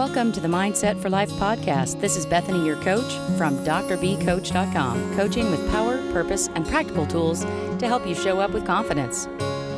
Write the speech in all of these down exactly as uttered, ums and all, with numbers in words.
Welcome to the Mindset for Life podcast. This is Bethany, your coach from D R B coach dot com, coaching with power, purpose, and practical tools to help you show up with confidence.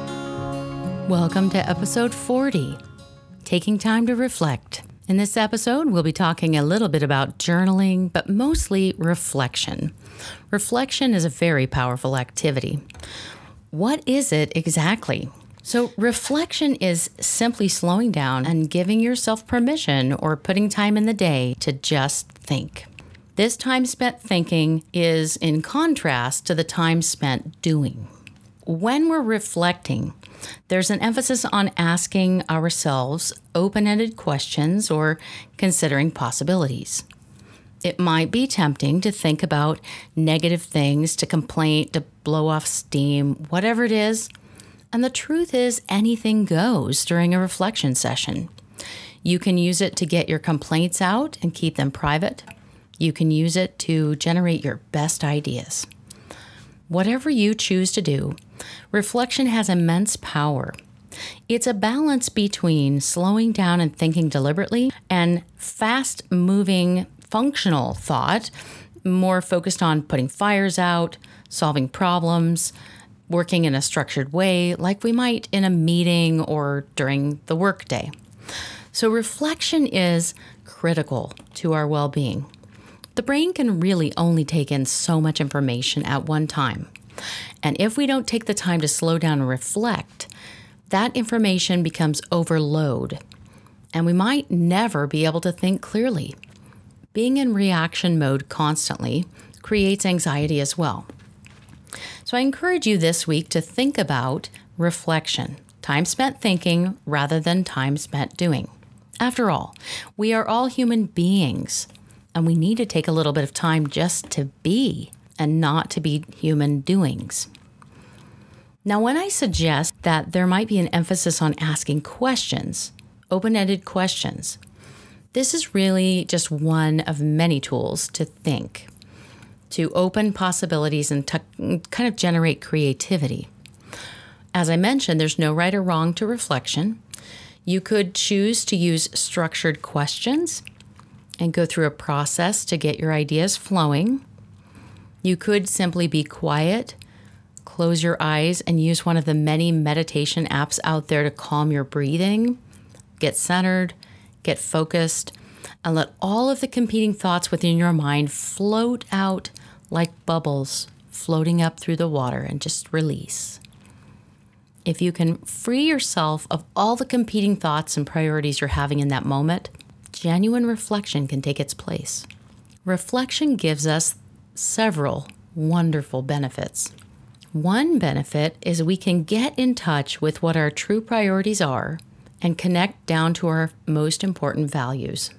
Welcome to episode forty, Taking Time to Reflect. In this episode, we'll be talking a little bit about journaling, but mostly reflection. Reflection is a very powerful activity. What is it exactly? So reflection is simply slowing down and giving yourself permission or putting time in the day to just think. This time spent thinking is in contrast to the time spent doing. When we're reflecting, there's an emphasis on asking ourselves open-ended questions or considering possibilities. It might be tempting to think about negative things, to complain, to blow off steam, whatever it is. And the truth is, anything goes during a reflection session. You can use it to get your complaints out and keep them private. You can use it to generate your best ideas. Whatever you choose to do, reflection has immense power. It's a balance between slowing down and thinking deliberately and fast-moving, functional thought, more focused on putting fires out, solving problems, working in a structured way like we might in a meeting or during the workday. So reflection is critical to our well-being. The brain can really only take in so much information at one time. And if we don't take the time to slow down and reflect, that information becomes overload, and we might never be able to think clearly. Being in reaction mode constantly creates anxiety as well. So I encourage you this week to think about reflection, time spent thinking rather than time spent doing. After all, we are all human beings, and we need to take a little bit of time just to be and not to be human doings. Now, when I suggest that there might be an emphasis on asking questions, open-ended questions, this is really just one of many tools to think, to open possibilities and to kind of generate creativity. As I mentioned, there's no right or wrong to reflection. You could choose to use structured questions and go through a process to get your ideas flowing. You could simply be quiet, close your eyes, and use one of the many meditation apps out there to calm your breathing, get centered, get focused, and let all of the competing thoughts within your mind float out like bubbles floating up through the water and just release. If you can free yourself of all the competing thoughts and priorities you're having in that moment, genuine reflection can take its place. Reflection gives us several wonderful benefits. One benefit is we can get in touch with what our true priorities are and connect down to our most important values.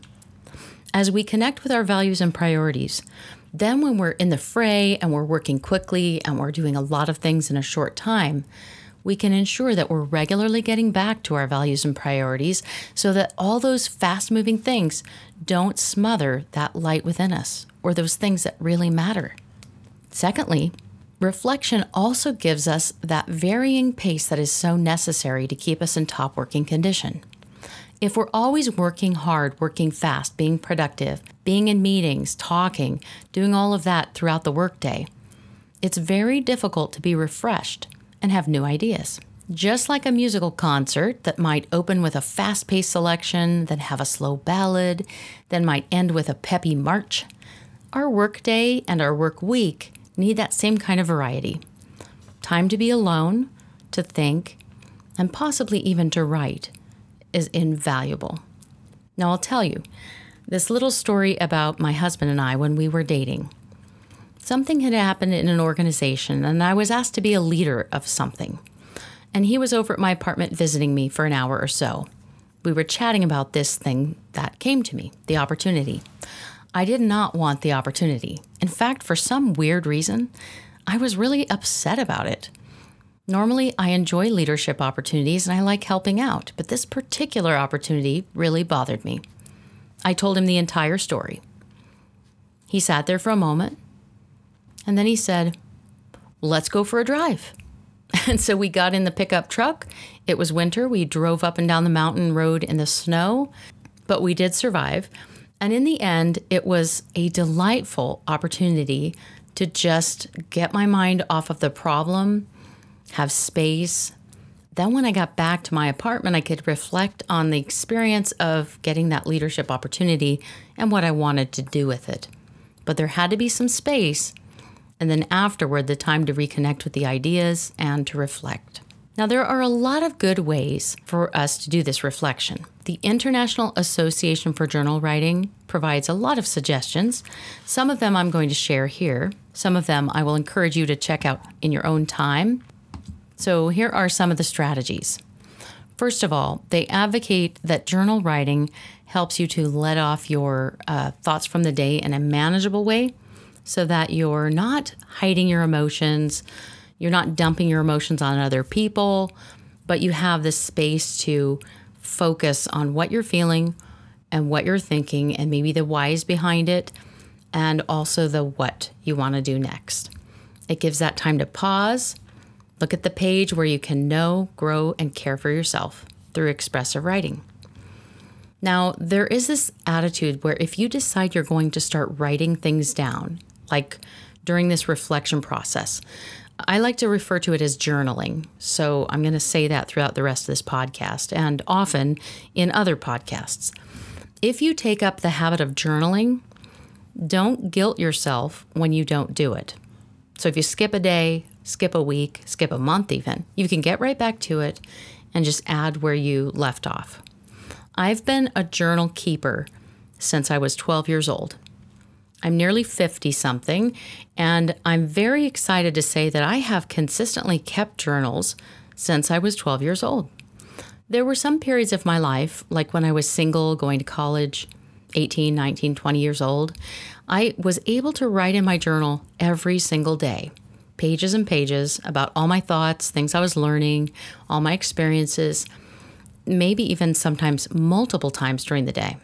As we connect with our values and priorities, then when we're in the fray and we're working quickly and we're doing a lot of things in a short time, we can ensure that we're regularly getting back to our values and priorities so that all those fast-moving things don't smother that light within us or those things that really matter. Secondly, reflection also gives us that varying pace that is so necessary to keep us in top working condition. If we're always working hard, working fast, being productive, being in meetings, talking, doing all of that throughout the workday, it's very difficult to be refreshed and have new ideas. Just like a musical concert that might open with a fast-paced selection, then have a slow ballad, then might end with a peppy march, our workday and our work week need that same kind of variety. Time to be alone, to think, and possibly even to write is invaluable. Now, I'll tell you this little story about my husband and I when we were dating. Something had happened in an organization, and I was asked to be a leader of something. And he was over at my apartment visiting me for an hour or so. We were chatting about this thing that came to me, the opportunity. I did not want the opportunity. In fact, for some weird reason, I was really upset about it. Normally, I enjoy leadership opportunities and I like helping out, but this particular opportunity really bothered me. I told him the entire story. He sat there for a moment, and then he said, "Let's go for a drive." And so we got in the pickup truck. It was winter. We drove up and down the mountain road in the snow. but we did survive. And in the end, it was a delightful opportunity to just get my mind off of the problem, have space. Then when I got back to my apartment, I could reflect on the experience of getting that leadership opportunity and what I wanted to do with it. But there had to be some space, and then afterward, the time to reconnect with the ideas and to reflect. Now, there are a lot of good ways for us to do this reflection. The International Association for Journal Writing provides a lot of suggestions. Some of them I'm going to share here. Some of them I will encourage you to check out in your own time. So here are some of the strategies. First of all, they advocate that journal writing helps you to let off your uh, thoughts from the day in a manageable way so that you're not hiding your emotions, you're not dumping your emotions on other people, but you have this space to focus on what you're feeling and what you're thinking and maybe the whys behind it and also the what you want to do next. It gives that time to pause, look at the page where you can know, grow, and care for yourself through expressive writing. Now, there is this attitude where if you decide you're going to start writing things down, like during this reflection process, I like to refer to it as journaling. So I'm going to say that throughout the rest of this podcast and often in other podcasts. If you take up the habit of journaling, don't guilt yourself when you don't do it. So if you skip a day, skip a week, skip a month even, you can get right back to it and just add where you left off. I've been a journal keeper since I was twelve years old. I'm nearly fifty-something, and I'm very excited to say that I have consistently kept journals since I was twelve years old. There were some periods of my life, like when I was single, going to college, eighteen, nineteen, twenty years old, I was able to write in my journal every single day, pages and pages about all my thoughts, things I was learning, all my experiences, maybe even sometimes multiple times during the day.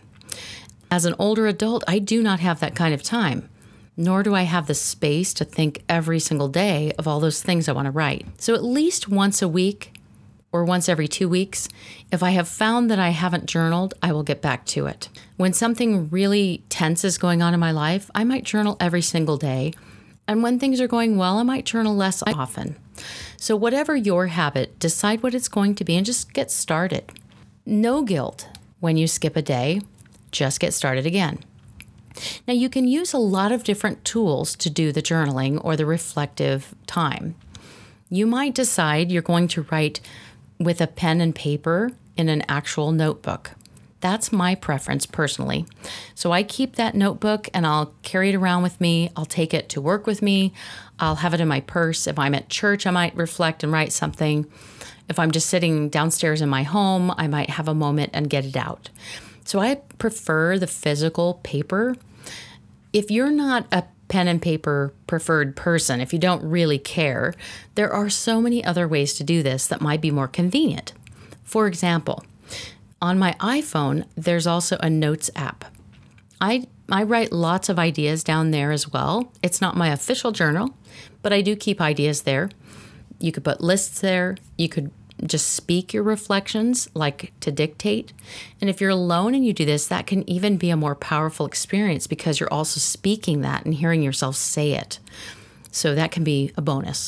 As an older adult, I do not have that kind of time, nor do I have the space to think every single day of all those things I want to write. So at least once a week or once every two weeks, if I have found that I haven't journaled, I will get back to it. When something really tense is going on in my life, I might journal every single day. And when things are going well, I might journal less often. So whatever your habit, decide what it's going to be and just get started. No guilt when you skip a day. Just get started again. Now, you can use a lot of different tools to do the journaling or the reflective time. You might decide you're going to write with a pen and paper in an actual notebook. That's my preference personally. So I keep that notebook and I'll carry it around with me. I'll take it to work with me. I'll have it in my purse. If I'm at church, I might reflect and write something. If I'm just sitting downstairs in my home, I might have a moment and get it out. So I prefer the physical paper. If you're not a pen and paper preferred person, if you don't really care, there are so many other ways to do this that might be more convenient. For example, on my iPhone, there's also a notes app. I I write lots of ideas down there as well. It's not my official journal, but I do keep ideas there. You could put lists there. You could just speak your reflections, like to dictate. And if you're alone and you do this, that can even be a more powerful experience because you're also speaking that and hearing yourself say it. So that can be a bonus.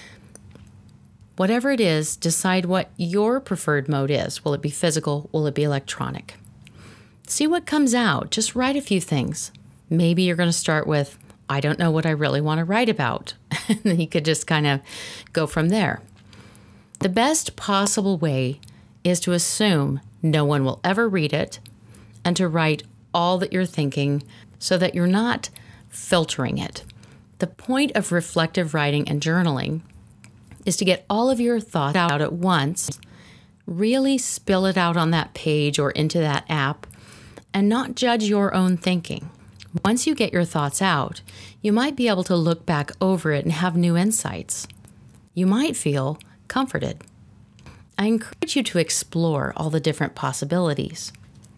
Whatever it is, decide what your preferred mode is. Will it be physical? Will it be electronic? See what comes out. Just write a few things. Maybe you're going to start with, I don't know what I really want to write about. And then you could just kind of go from there. The best possible way is to assume no one will ever read it and to write all that you're thinking so that you're not filtering it. The point of reflective writing and journaling is to get all of your thoughts out at once, really spill it out on that page or into that app, and not judge your own thinking. Once you get your thoughts out, you might be able to look back over it and have new insights. You might feel comforted. I encourage you to explore all the different possibilities.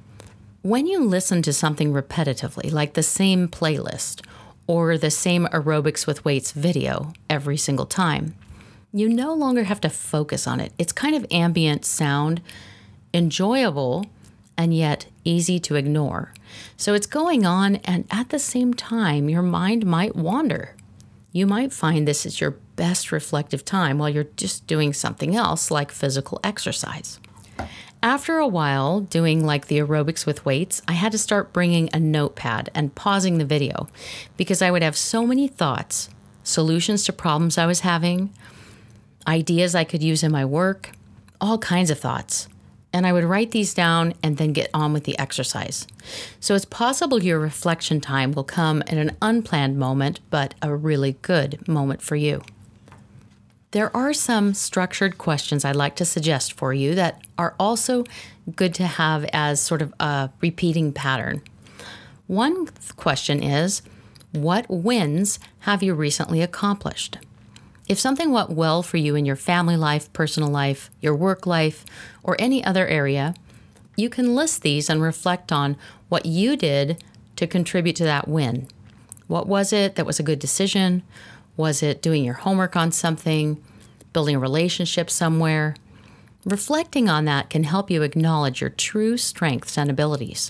When you listen to something repetitively, like the same playlist or the same aerobics with weights video every single time, you no longer have to focus on it. It's kind of ambient sound, enjoyable, and yet easy to ignore. So it's going on, and at the same time, your mind might wander. You might find this is your best reflective time while you're just doing something else like physical exercise. After a while, doing like the aerobics with weights, I had to start bringing a notepad and pausing the video because I would have so many thoughts, solutions to problems I was having, ideas I could use in my work, all kinds of thoughts. And I would write these down and then get on with the exercise. So it's possible your reflection time will come in an unplanned moment, but a really good moment for you. There are some structured questions I'd like to suggest for you that are also good to have as sort of a repeating pattern. One question is, what wins have you recently accomplished? If something went well for you in your family life, personal life, your work life, or any other area, you can list these and reflect on what you did to contribute to that win. What was it that was a good decision? Was it doing your homework on something, building a relationship somewhere? Reflecting on that can help you acknowledge your true strengths and abilities.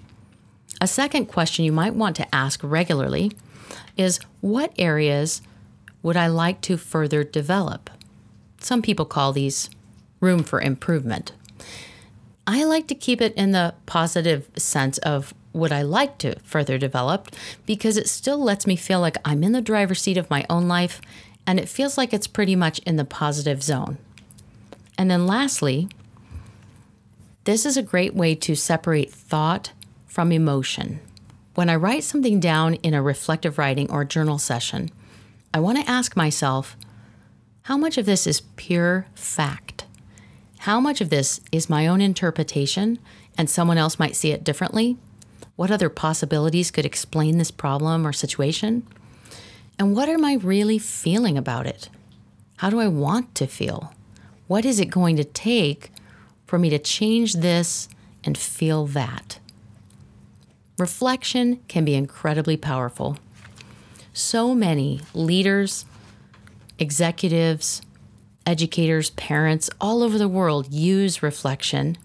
A second question you might want to ask regularly is, what areas would I like to further develop? Some people call these room for improvement. I like to keep it in the positive sense of would I like to further develop, because it still lets me feel like I'm in the driver's seat of my own life, and it feels like it's pretty much in the positive zone. And then lastly, this is a great way to separate thought from emotion. When I write something down in a reflective writing or journal session, I want to ask myself, how much of this is pure fact? How much of this is my own interpretation and someone else might see it differently? What other possibilities could explain this problem or situation? And what am I really feeling about it? How do I want to feel? What is it going to take for me to change this and feel that? Reflection can be incredibly powerful. So many leaders, executives, educators, parents all over the world use reflection.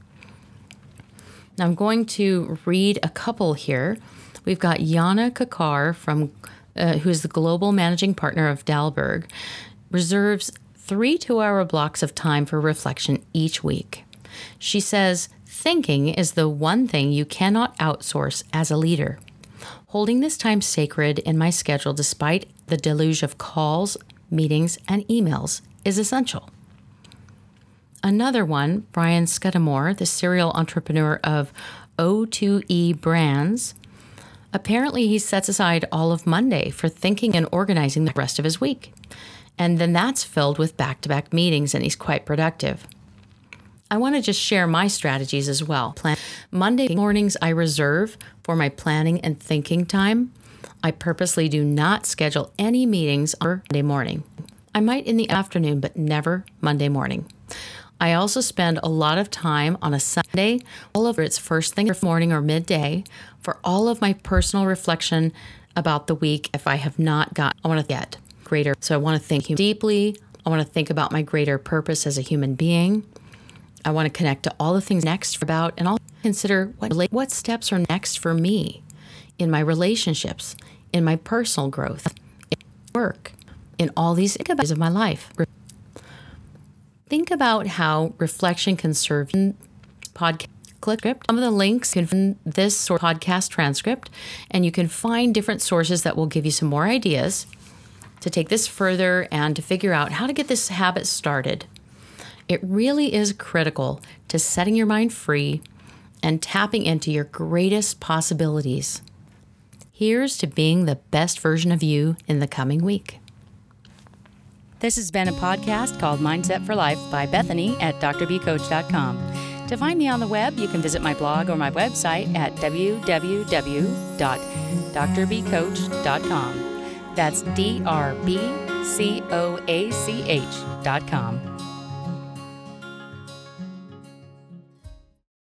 Now I'm going to read a couple here. We've got Yana Kakar, from, uh, who is the global managing partner of Dalberg, reserves three two-hour blocks of time for reflection each week. She says, thinking is the one thing you cannot outsource as a leader. Holding this time sacred in my schedule despite the deluge of calls, meetings, and emails is essential. Another one, Brian Scudamore, the serial entrepreneur of O two E Brands, apparently he sets aside all of Monday for thinking and organizing the rest of his week. And then that's filled with back-to-back meetings, and he's quite productive. I want to just share my strategies as well. Plan- Monday mornings I reserve for my planning and thinking time. I purposely do not schedule any meetings on Monday morning. I might in the afternoon, but never Monday morning. I also spend a lot of time on a Sunday, all over its first thing in the morning or midday, for all of my personal reflection about the week if I have not got, I want to get greater. So I want to think deeply. I want to think about my greater purpose as a human being. I want to connect to all the things next about, and I'll consider what, what steps are next for me in my relationships, in my personal growth, in work, in all these areas of my life. Think about how reflection can serve in podcast. Click some of the links in this podcast transcript, and you can find different sources that will give you some more ideas to take this further and to figure out how to get this habit started. It really is critical to setting your mind free and tapping into your greatest possibilities. Here's to being the best version of you in the coming week. This has been a podcast called Mindset for Life by Bethany at d r b coach dot com. To find me on the web, you can visit my blog or my website at w w w dot d r b coach dot com. That's D R B C O A C H dot com.